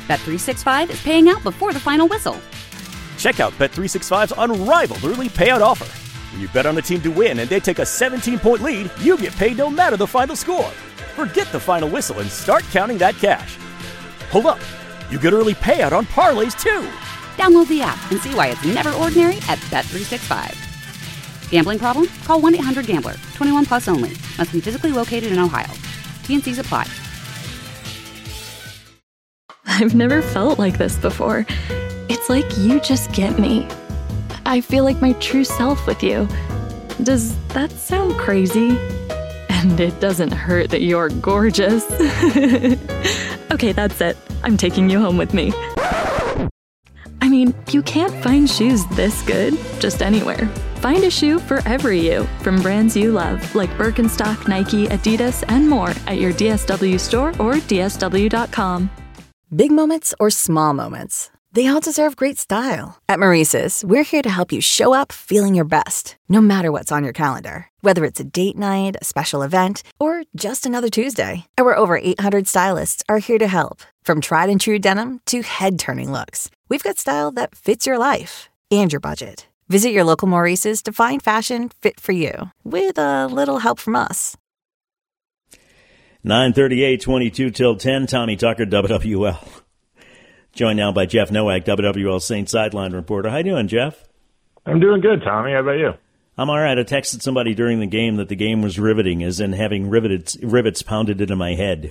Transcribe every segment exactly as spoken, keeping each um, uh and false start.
Bet three sixty-five is paying out before the final whistle. Check out Bet three sixty-five's unrivaled early payout offer. When you bet on a team to win and they take a seventeen-point lead, you get paid no matter the final score. Forget the final whistle and start counting that cash. Hold up. You get early payout on parlays, too. Download the app and see why it's never ordinary at Bet three sixty-five. Gambling problem? Call one eight hundred gambler. twenty-one plus only. Must be physically located in Ohio. T N Cs apply. I've never felt like this before. It's like you just get me. I feel like my true self with you. Does that sound crazy? And it doesn't hurt that you're gorgeous. Okay, that's it. I'm taking you home with me. I mean, you can't find shoes this good just anywhere. Find a shoe for every you from brands you love, like Birkenstock, Nike, Adidas, and more at your D S W store or D S W dot com. Big moments or small moments, they all deserve great style. At Maurice's, we're here to help you show up feeling your best, no matter what's on your calendar. Whether it's a date night, a special event, or just another Tuesday, our over eight hundred stylists are here to help. From tried and true denim to head-turning looks, we've got style that fits your life and your budget. Visit your local Maurice's to find fashion fit for you, with a little help from us. nine thirty-eight, twenty-two till ten, Tommy Tucker, W W L. Joined now by Jeff Nowak, W W L Saints sideline reporter. How you doing, Jeff? I'm doing good, Tommy. How about you? I'm all right. I texted somebody during the game that the game was riveting, as in having rivets, rivets pounded into my head.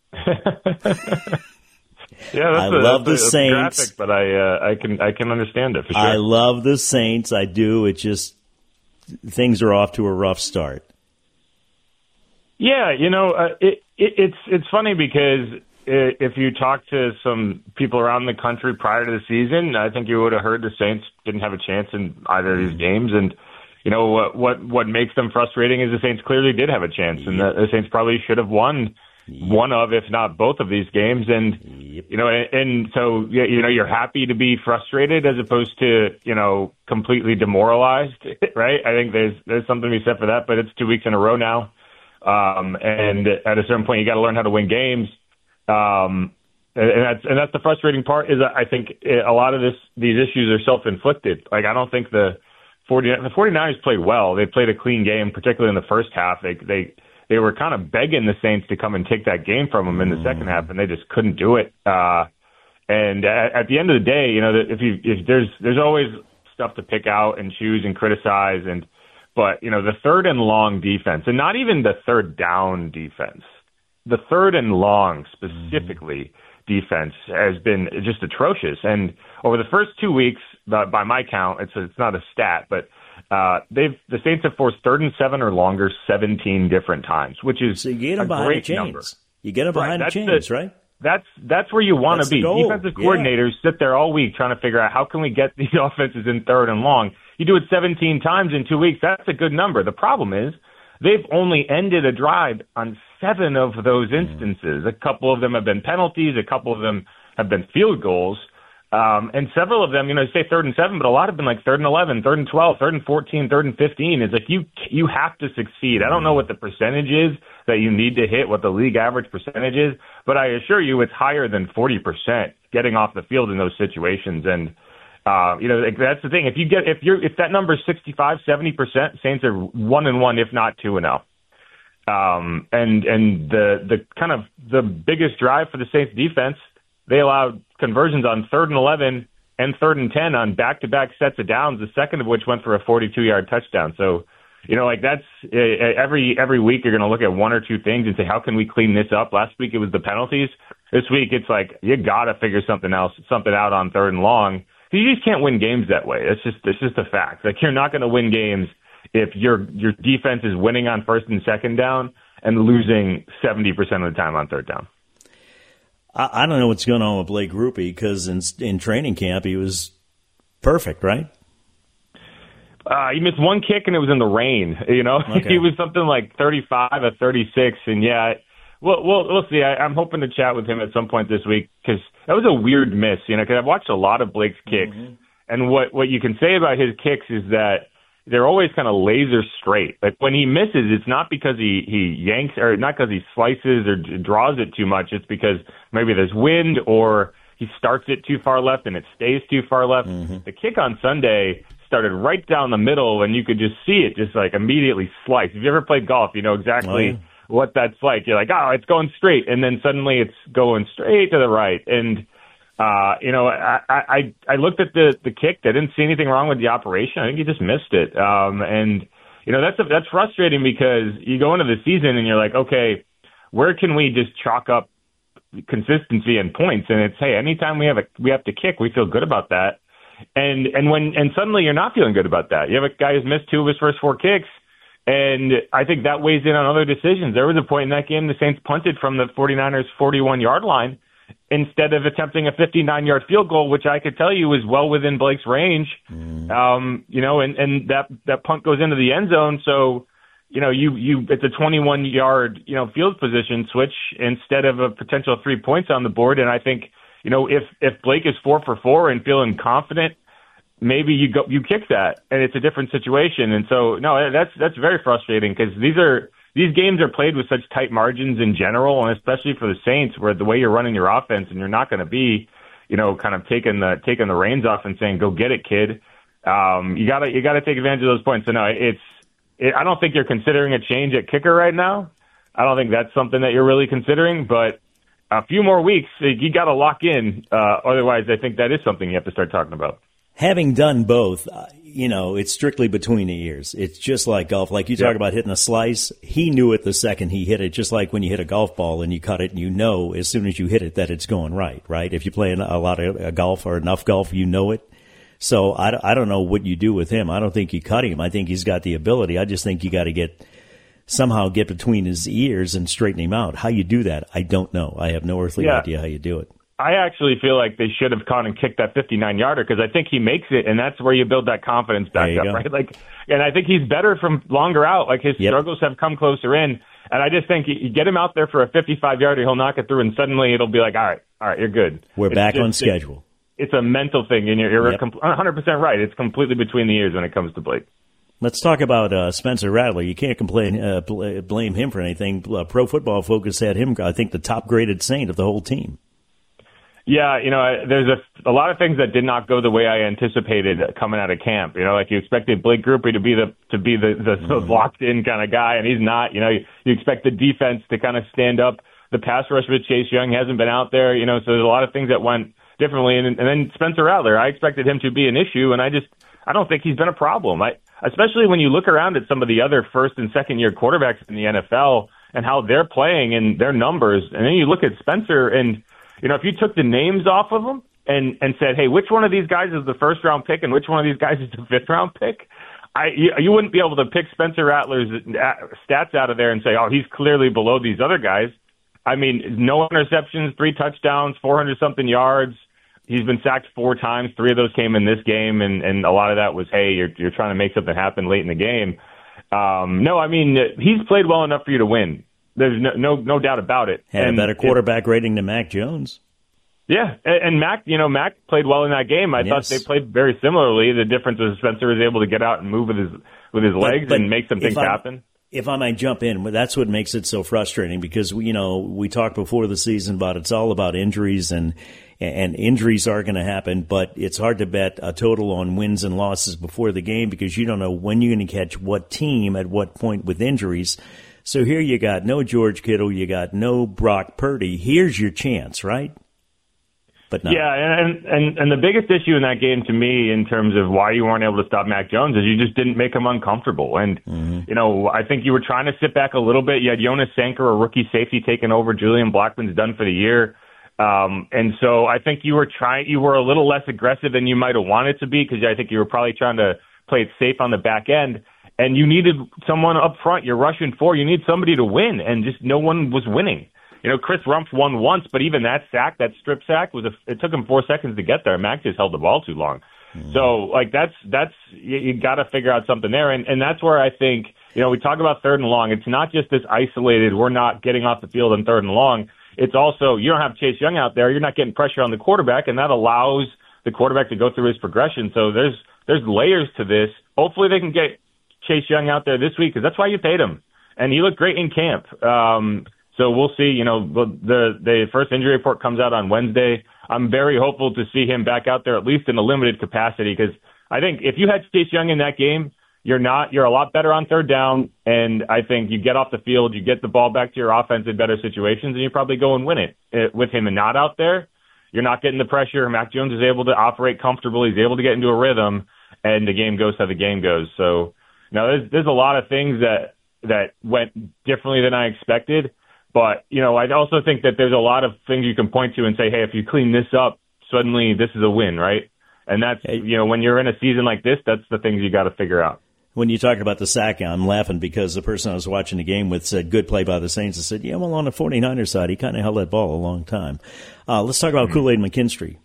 Yeah, that's I a, love that's the a, Saints. Graphic, but I uh, I can I can understand it for sure. I love the Saints. I do. It just things are off to a rough start. Yeah, you know, uh, it, it it's it's funny because if you talk to some people around the country prior to the season, I think you would have heard the Saints didn't have a chance in either of these games, and you know what what what makes them frustrating is the Saints clearly did have a chance, and the, the Saints probably should have won. Yep. One of, if not both of these games. And, yep. you know, and, and so, you know, you're happy to be frustrated as opposed to, you know, completely demoralized, right? I think there's, there's something to be said for that, but it's two weeks in a row now. Um, and at a certain point, you got to learn how to win games. Um, and that's, and that's the frustrating part is I think a lot of this, these issues are self-inflicted. Like, I don't think the 40, the 49ers played well. They played a clean game, particularly in the first half. They, they, They were kind of begging the Saints to come and take that game from them in the second half, and they just couldn't do it. Uh, and at, at the end of the day, you know, if you if there's there's always stuff to pick out and choose and criticize, and but you know the third and long defense, and not even the third down defense, the third and long specifically mm-hmm. defense has been just atrocious. And over the first two weeks, by, by my count, it's a, it's not a stat, but Uh, they've the Saints have forced third and seven or longer seventeen different times, which is so you get them a behind great the chains. number. You get them behind right, the chains, the, right? That's that's where you want to be. The Defensive coordinators yeah. sit there all week trying to figure out how can we get these offenses in third and long. You do it seventeen times in two weeks. That's a good number. The problem is they've only ended a drive on seven of those instances. Mm. A couple of them have been penalties. A couple of them have been field goals. Um, and several of them, you know, say third and seven, but a lot have been like third and eleven, third and twelve, third and fourteen, third and fifteen. It's like you you have to succeed. I don't know what the percentage is that you need to hit, what the league average percentage is, but I assure you it's higher than forty percent getting off the field in those situations. And, uh, you know, like, that's the thing. If you get if you're if that number is sixty-five, seventy percent, Saints are one and one, if not two and oh. Um, and and the the kind of the biggest drive for the Saints defense, they allowed conversions on third and eleven and third and ten on back-to-back sets of downs, the second of which went for a forty-two-yard touchdown. So, you know, like that's uh, every every week you're going to look at one or two things and say, how can we clean this up? Last week it was the penalties. This week it's like you got to figure something else, something out on third and long. You just can't win games that way. It's just it's just a fact. Like you're not going to win games if your your defense is winning on first and second down and losing seventy percent of the time on third down. I don't know what's going on with Blake Grupe because in, in training camp he was perfect, right? Uh, he missed one kick and it was in the rain. You know, okay. He was something like thirty-five or thirty-six, and yeah, we'll we'll, we'll see. I, I'm hoping to chat with him at some point this week because that was a weird miss. You know, because I've watched a lot of Blake's kicks, mm-hmm. and what what you can say about his kicks is that they're always kind of laser straight. Like when he misses, it's not because he, he yanks or not because he slices or draws it too much. It's because maybe there's wind or he starts it too far left and it stays too far left. Mm-hmm. The kick on Sunday started right down the middle, and you could just see it just like immediately slice. If you ever played golf, you know exactly oh, yeah. what that's like. You're like, oh, it's going straight, and then suddenly it's going straight to the right. And uh, you know, I, I I looked at the the kick. I didn't see anything wrong with the operation. I think he just missed it. Um, and you know, that's that's frustrating because you go into the season and you're like, okay, where can we just chalk up consistency and points? And it's, hey, anytime we have a we have to kick, we feel good about that. And and when and suddenly you're not feeling good about that. You have a guy who's missed two of his first four kicks, and I think that weighs in on other decisions. There was a point in that game the Saints punted from the 49ers forty-one-yard line instead of attempting a fifty-nine-yard field goal, which I could tell you is well within Blake's range. Mm. Um, you know, and, and that that punt goes into the end zone, so you know you you it's a twenty-one-yard you know field position switch instead of a potential three points on the board, and I think. You know, if, if Blake is four for four and feeling confident, maybe you go you kick that, and it's a different situation. And so, no, that's that's very frustrating because these are these games are played with such tight margins in general, and especially for the Saints, where the way you're running your offense, and you're not going to be, you know, kind of taking the taking the reins off and saying, "Go get it, kid." Um, you gotta you gotta take advantage of those points. So no, it's it, I don't think you're considering a change at kicker right now. I don't think that's something that you're really considering, but. A few more weeks, you got to lock in. Uh, otherwise, I think that is something you have to start talking about. Having done both, uh, you know, it's strictly between the ears. It's just like golf. Like you talk yeah. about hitting a slice. He knew it the second he hit it, just like when you hit a golf ball and you cut it and you know as soon as you hit it that it's going right, right? If you play a lot of uh, golf or enough golf, you know it. So I, I don't know what you do with him. I don't think you cut him. I think he's got the ability. I just think you got to get somehow get between his ears and straighten him out. How you do that, I don't know. I have no earthly yeah. idea how you do it. I actually feel like they should have caught and kicked that fifty-nine-yarder because I think he makes it, and that's where you build that confidence back up, go. right? Like, and I think he's better from longer out. Like his yep. struggles have come closer in, and I just think you get him out there for a fifty-five-yarder, he'll knock it through, and suddenly it'll be like, all right, all right, you're good. We're it's back just, on schedule. It's, it's a mental thing, and you're, you're yep. one hundred percent right. It's completely between the ears when it comes to Blake. Let's talk about uh, Spencer Rattler. You can't complain, uh, bl- blame him for anything. Uh, Pro Football Focus had him, I think, the top-graded Saint of the whole team. Yeah, you know, there's a, a lot of things that did not go the way I anticipated coming out of camp. You know, like you expected Blake Grupe to be the to be the, the, the locked-in kind of guy, and he's not. You know, you, you expect the defense to kind of stand up. The pass rush with Chase Young hasn't been out there. You know, so there's a lot of things that went differently. And, and then Spencer Rattler, I expected him to be an issue, and I just I don't think he's been a problem. I. Especially when you look around at some of the other first and second year quarterbacks in the N F L and how they're playing and their numbers. And then you look at Spencer and, you know, if you took the names off of them and, and said, hey, which one of these guys is the first round pick and which one of these guys is the fifth round pick? I, you, you wouldn't be able to pick Spencer Rattler's stats out of there and say, oh, he's clearly below these other guys. I mean, no interceptions, three touchdowns, four hundred something yards. He's been sacked four times. Three of those came in this game, and, and a lot of that was, hey, you're you're trying to make something happen late in the game. Um, no, I mean, he's played well enough for you to win. There's no no, no doubt about it. Had and, a better quarterback it, rating than Mac Jones. Yeah, and, and Mac, you know, Mac played well in that game. I yes. thought they played very similarly. The difference was Spencer was able to get out and move with his with his legs but, but and make some things I, happen. If I might jump in, that's what makes it so frustrating because, you know, we talked before the season about it's all about injuries and and injuries are going to happen, but it's hard to bet a total on wins and losses before the game because you don't know when you're going to catch what team at what point with injuries. So here you got no George Kittle, you got no Brock Purdy. Here's your chance, right? But no. Yeah, and, and and the biggest issue in that game to me in terms of why you weren't able to stop Mac Jones is you just didn't make him uncomfortable. And, mm-hmm. you know, I think you were trying to sit back a little bit. You had Jonas Sanker, a rookie safety, taking over. Julian Blackman's done for the year. Um, and so I think you were trying, you were a little less aggressive than you might have wanted to be because I think you were probably trying to play it safe on the back end. And you needed someone up front. You're rushing for. You need somebody to win, and just no one was winning. You know, Chris Rumpf won once, but even that sack, that strip sack, was a, it took him four seconds to get there. Mac just held the ball too long. Mm-hmm. So, like, that's, that's you, you got to figure out something there. And, and that's where I think, you know, we talk about third and long. It's not just this isolated, we're not getting off the field on third and long. It's also, you don't have Chase Young out there. You're not getting pressure on the quarterback, and that allows the quarterback to go through his progression. So there's there's layers to this. Hopefully they can get Chase Young out there this week because that's why you paid him. And he looked great in camp. Um, So we'll see. You know, the, the the first injury report comes out on Wednesday. I'm very hopeful to see him back out there, at least in a limited capacity, because I think if you had Chase Young in that game, you're not you're a lot better on third down, and I think you get off the field, you get the ball back to your offense in better situations, and you probably go and win it. it. With him and not out there, you're not getting the pressure. Mac Jones is able to operate comfortably. He's able to get into a rhythm, and the game goes how the game goes. So, you know, there's, there's a lot of things that that went differently than I expected. But, you know, I also think that there's a lot of things you can point to and say, hey, if you clean this up, suddenly this is a win, right? And that's, you know, when you're in a season like this, that's the things you got to figure out. When you talked about the sack, I'm laughing because the person I was watching the game with said, good play by the Saints. I said, yeah, well, on the 49ers side, he kind of held that ball a long time. Uh, let's talk about mm-hmm. Kool-Aid McKinstry.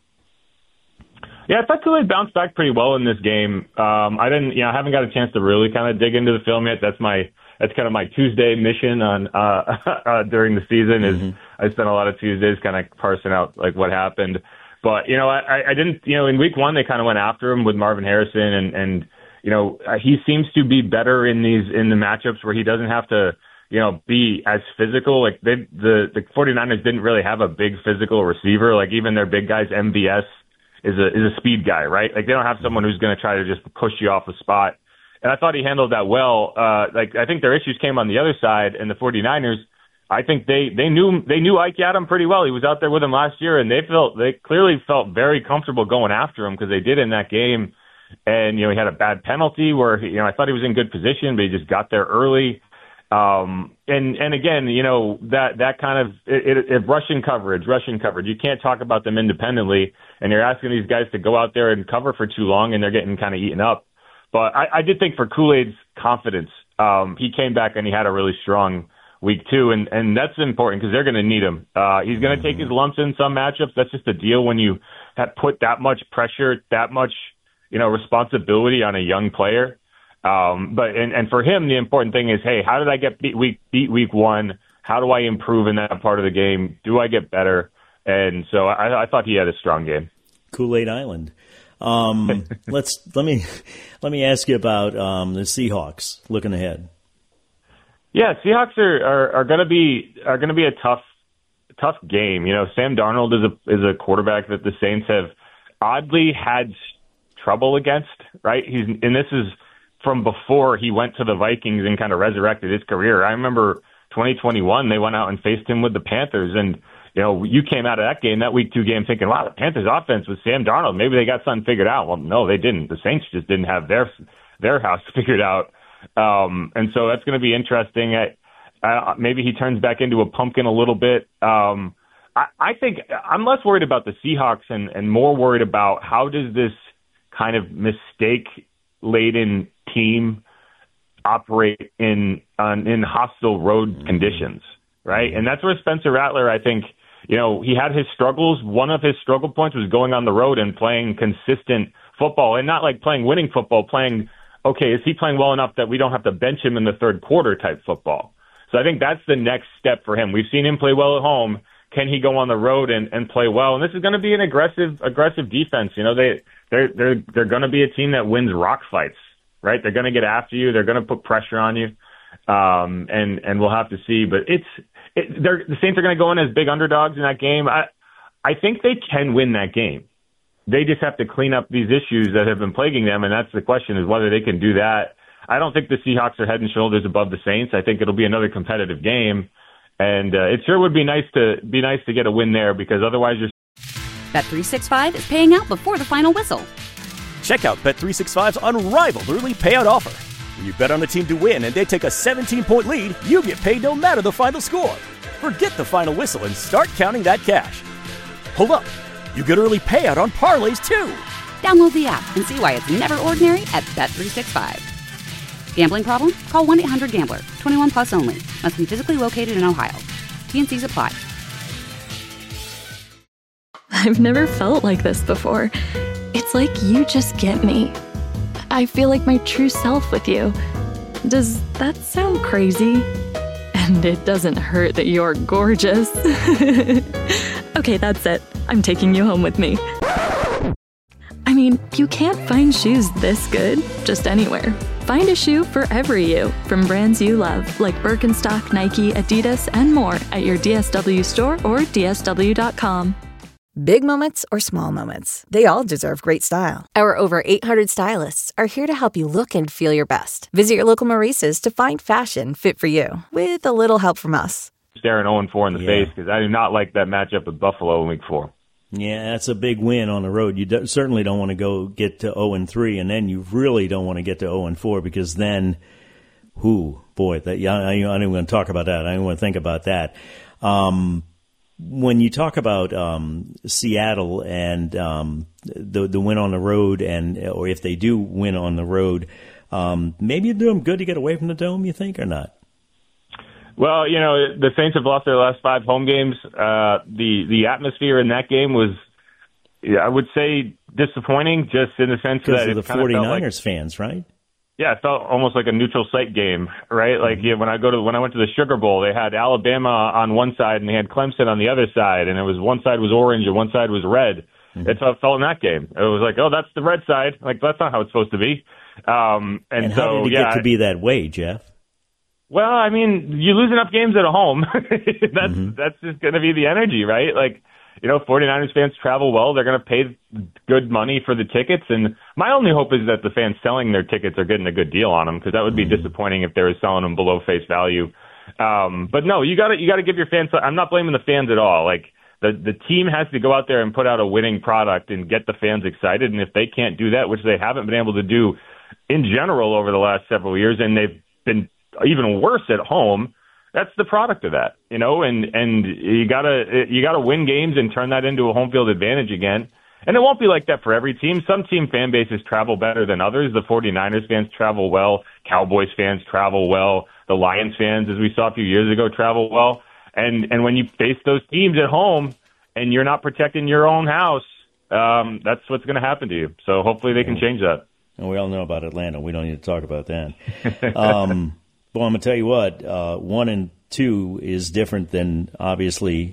Yeah, I thought Kool-Aid bounced back pretty well in this game. Um, I didn't, you know, I haven't got a chance to really kind of dig into the film yet. That's my That's kind of my Tuesday mission on uh, uh, during the season. Is mm-hmm. I spent a lot of Tuesdays kind of parsing out like what happened. But you know, I, I didn't. You know, in week one they kind of went after him with Marvin Harrison, and and you know he seems to be better in these in the matchups where he doesn't have to you know be as physical. Like they, the the 49ers didn't really have a big physical receiver. Like even their big guys, M V S is a is a speed guy, right? Like they don't have someone who's going to try to just push you off the spot. And I thought he handled that well. Uh, like I think their issues came on the other side, and the 49ers, I think they, they knew they knew Ike Adam pretty well. He was out there with him last year, and they felt they clearly felt very comfortable going after him because they did in that game. And you know he had a bad penalty where he, you know I thought he was in good position, but he just got there early. Um, and and again, you know that that kind of it, it, it Russian coverage, Russian coverage. You can't talk about them independently, and you're asking these guys to go out there and cover for too long, and they're getting kind of eaten up. But I, I did think for Kool-Aid's confidence, um, he came back and he had a really strong week two, and, and that's important because they're going to need him. Uh, he's going to take his lumps in some matchups. That's just the deal when you have put that much pressure, that much you know responsibility on a young player. Um, but and, and for him, the important thing is, hey, how did I get beat week beat week one? How do I improve in that part of the game? Do I get better? And so I, I thought he had a strong game. Kool-Aid Island. Um, let's let me let me ask you about um, the Seahawks looking ahead. Yeah, Seahawks are, are, are going to be are going to be a tough tough game. You know, Sam Darnold is a is a quarterback that the Saints have oddly had trouble against. Right? He's and this is from before he went to the Vikings and kind of resurrected his career. I remember twenty twenty-one they went out and faced him with the Panthers, and you know, you came out of that game, that week two game, thinking, wow, the Panthers offense with Sam Darnold, maybe they got something figured out. Well, no, they didn't. The Saints just didn't have their their house figured out. Um, and so that's going to be interesting. I, uh, maybe he turns back into a pumpkin a little bit. Um, I, I think I'm less worried about the Seahawks and, and more worried about how does this kind of mistake-laden team operate in on, in hostile road conditions, right? And that's where Spencer Rattler, I think, you know, he had his struggles. One of his struggle points was going on the road and playing consistent football, and not like playing winning football, playing, okay, is he playing well enough that we don't have to bench him in the third quarter type football? So I think that's the next step for him. We've seen him play well at home. Can he go on the road and, and play well? And this is going to be an aggressive, aggressive defense. You know, they, they're, they're, they're going to be a team that wins rock fights, right? They're going to get after you. They're going to put pressure on you. Um, and, and we'll have to see, but it's, it, they're, the Saints are going to go in as big underdogs in that game. I, I think they can win that game. They just have to clean up these issues that have been plaguing them. And that's the question, is whether they can do that. I don't think the Seahawks are head and shoulders above the Saints. I think it'll be another competitive game. And uh, it sure would be nice to be nice to get a win there, because otherwise you're... Bet three sixty-five is paying out before the final whistle. Check out Bet three sixty-five's unrivaled early payout offer. When you bet on a team to win and they take a seventeen-point lead, you get paid no matter the final score. Forget the final whistle and start counting that cash. Hold up. You get early payout on parlays, too. Download the app and see why it's never ordinary at Bet three sixty-five. Gambling problem? Call one eight hundred gambler. twenty-one plus only. Must be physically located in Ohio. T N Cs apply. I've never felt like this before. It's like you just get me. I feel like my true self with you. Does that sound crazy? And it doesn't hurt that you're gorgeous. Okay, that's it. I'm taking you home with me. I mean, you can't find shoes this good just anywhere. Find a shoe for every you, from brands you love, like Birkenstock, Nike, Adidas, and more at your D S W store or D S W dot com. Big moments or small moments, they all deserve great style. Our over eight hundred stylists are here to help you look and feel your best. Visit your local Maurice's to find fashion fit for you, with a little help from us. Staring oh and four in the Yeah. face, because I do not like that matchup with Buffalo in week four. Yeah, that's a big win on the road. You do, certainly don't want to go get to oh and three, and then you really don't want to get to oh and four, because then, whoo, boy, that, yeah, I, I don't even want to talk about that. I don't want to think about that. Um, when you talk about um, Seattle and um, the the win on the road, and or if they do win on the road, um, maybe it'd do them good to get away from the Dome, you think, or not? Well, you know, the Saints have lost their last five home games. Uh, the the atmosphere in that game was, I would say, disappointing, just in the sense Because that of the it kind of felt like, forty-niners fans, right? yeah, it felt almost like a neutral site game, right? Like yeah, when I go to when I went to the Sugar Bowl, they had Alabama on one side and they had Clemson on the other side, and it was one side was orange and one side was red. Mm-hmm. It's how it felt in that game. It was like, oh, that's the red side. Like that's not how it's supposed to be. Um, and, And so how did it yeah, get to be that way, Jeff? Well, I mean, you lose enough games at home. that's Mm-hmm. that's just going to be the energy, right? Like, you know, forty-niners fans travel well. They're going to pay good money for the tickets. And my only hope is that the fans selling their tickets are getting a good deal on them, because that would be Mm-hmm. disappointing if they were selling them below face value. Um, but no, you got to you got to give your fans. I'm not blaming the fans at all. Like the the team has to go out there and put out a winning product and get the fans excited. And if they can't do that, which they haven't been able to do in general over the last several years, and they've been even worse at home, that's the product of that, you know, and, and you gotta, you gotta win games and turn that into a home field advantage again. And it won't be like that for every team. Some team fan bases travel better than others. The forty-niners fans travel well. Cowboys fans travel well. The Lions fans, as we saw a few years ago, travel well. And, and when you face those teams at home and you're not protecting your own house, um, that's what's going to happen to you. So hopefully they can change that. And we all know about Atlanta. We don't need to talk about that. Um, well, I'm going to tell you what, uh, one and two is different than, obviously,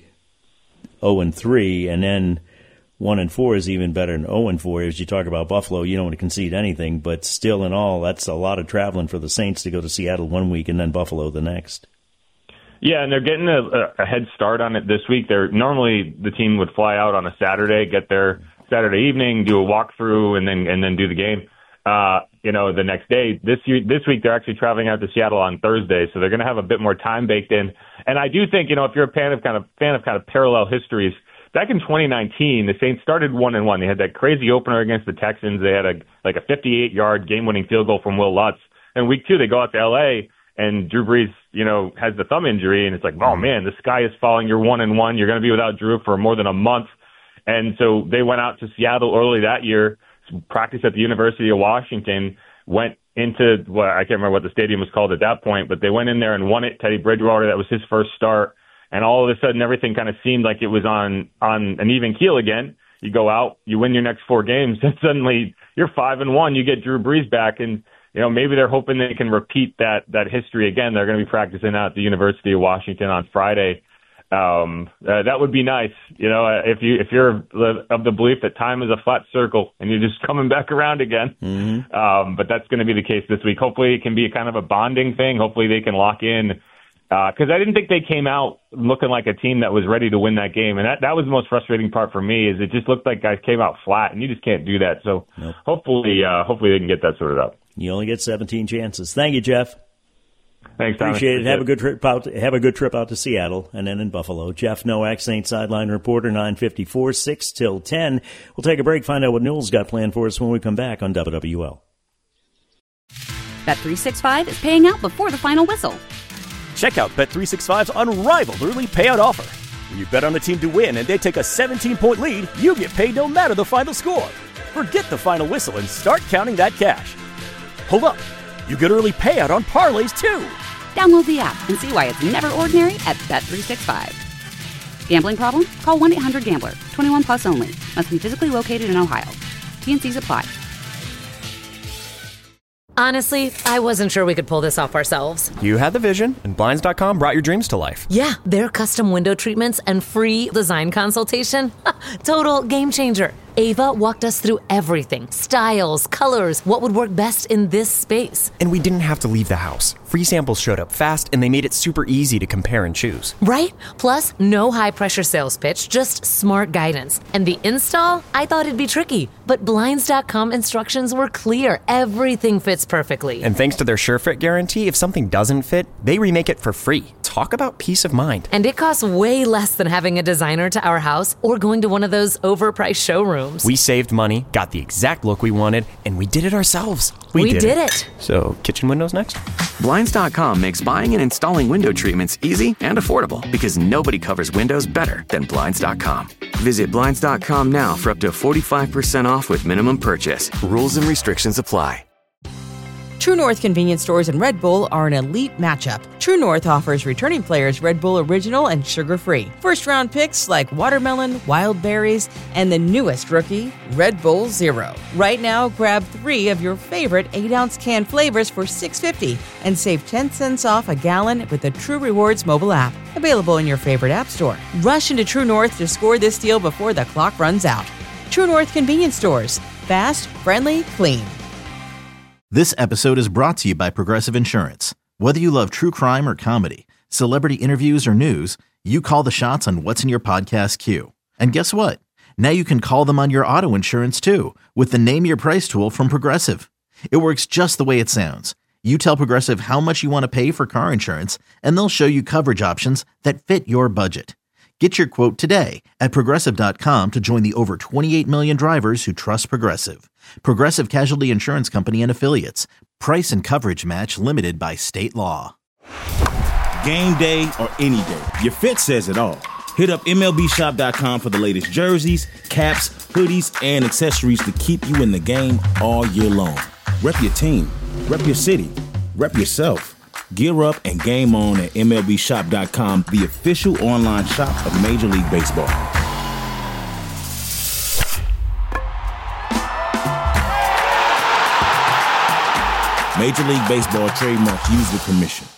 oh and three, and then one and four is even better than oh and four. As you talk about Buffalo, you don't want to concede anything, but still in all, that's a lot of traveling for the Saints to go to Seattle one week and then Buffalo the next. Yeah, and they're getting a, a head start on it this week. They're normally the team would fly out on a Saturday, get there Saturday evening, do a walkthrough, and then and then do the game. Uh, you know, the next day. This year, this week they're actually traveling out to Seattle on Thursday, so they're going to have a bit more time baked in. And I do think, you know, if you're a fan of kind of fan of kind of parallel histories, back in twenty nineteen, the Saints started one and one. They had that crazy opener against the Texans. They had a like a fifty-eight yard game-winning field goal from Will Lutz. And week two, they go out to L A, and Drew Brees, you know, has the thumb injury, and it's like, oh man, the sky is falling. You're one and one. You're going to be without Drew for more than a month. And so they went out to Seattle early that year, practiced at the University of Washington, went into what I can't remember what the stadium was called at that point, but they went in there and won it. Teddy Bridgewater, that was his first start. And all of a sudden, everything kind of seemed like it was on, on an even keel again. You go out, you win your next four games, and suddenly you're five and one. You get Drew Brees back, and you know maybe they're hoping they can repeat that that history again. They're going to be practicing out at the University of Washington on Friday. Um, uh, that would be nice, you know, uh, if you if you're of the belief that time is a flat circle and you're just coming back around again. Mm-hmm. Um, but that's going to be the case this week. Hopefully, it can be a kind of a bonding thing. Hopefully, they can lock in. Because uh, I didn't think they came out looking like a team that was ready to win that game. And that, that was the most frustrating part for me, is it just looked like guys came out flat, and you just can't do that. So nope. hopefully uh, hopefully they can get that sorted out. You only get seventeen chances. Thank you, Jeff. Thanks, Thomas. Appreciate it. Have a good trip out. To, have a good trip out to Seattle and then in Buffalo. Jeff Nowak, Saints sideline reporter, nine fifty-four, six till ten. We'll take a break, find out what Newell's got planned for us when we come back on W W L. Bet three sixty-five is paying out before the final whistle. Check out Bet three sixty-five's unrivaled early payout offer. When you bet on a team to win and they take a seventeen-point lead, you get paid no matter the final score. Forget the final whistle and start counting that cash. Hold up. You get early payout on parlays, too. Download the app and see why it's never ordinary at Bet three sixty-five. Gambling problem? Call one eight hundred gambler. twenty-one plus only. Must be physically located in Ohio. T N Cs apply. Honestly, I wasn't sure we could pull this off ourselves. You had the vision, and Blinds dot com brought your dreams to life. Yeah, their custom window treatments and free design consultation. Total game changer. Ava walked us through everything. Styles, colors, what would work best in this space. And we didn't have to leave the house. Free samples showed up fast, and they made it super easy to compare and choose. Right? Plus, no high-pressure sales pitch, just smart guidance. And the install? I thought it'd be tricky, but Blinds dot com instructions were clear. Everything fits perfectly. And thanks to their SureFit guarantee, if something doesn't fit, they remake it for free. Talk about peace of mind. And it costs way less than having a designer to our house or going to one of those overpriced showrooms. We saved money, got the exact look we wanted, and we did it ourselves. We, we did, did it. it. So, kitchen windows next? Blinds dot com makes buying and installing window treatments easy and affordable because nobody covers windows better than Blinds dot com. Visit Blinds dot com now for up to forty-five percent off with minimum purchase. Rules and restrictions apply. True North convenience stores and Red Bull are an elite matchup. True North offers returning players Red Bull Original and sugar-free. First-round picks like watermelon, wild berries, and the newest rookie, Red Bull Zero. Right now, grab three of your favorite eight-ounce can flavors for six dollars and fifty cents and save ten cents off a gallon with the True Rewards mobile app. Available in your favorite app store. Rush into True North to score this deal before the clock runs out. True North convenience stores. Fast, friendly, clean. This episode is brought to you by Progressive Insurance. Whether you love true crime or comedy, celebrity interviews or news, you call the shots on what's in your podcast queue. And guess what? Now you can call them on your auto insurance too with the Name Your Price tool from Progressive. It works just the way it sounds. You tell Progressive how much you want to pay for car insurance, and they'll show you coverage options that fit your budget. Get your quote today at Progressive dot com to join the over twenty-eight million drivers who trust Progressive. Progressive Casualty Insurance Company and Affiliates. Price and coverage match limited by state law. Game day or any day, your fit says it all. Hit up M L B shop dot com for the latest jerseys, caps, hoodies, and accessories to keep you in the game all year long. Rep your team, rep your city, rep yourself. Gear up and game on at M L B shop dot com, the official online shop of Major League Baseball. Major League Baseball trademarks used with permission.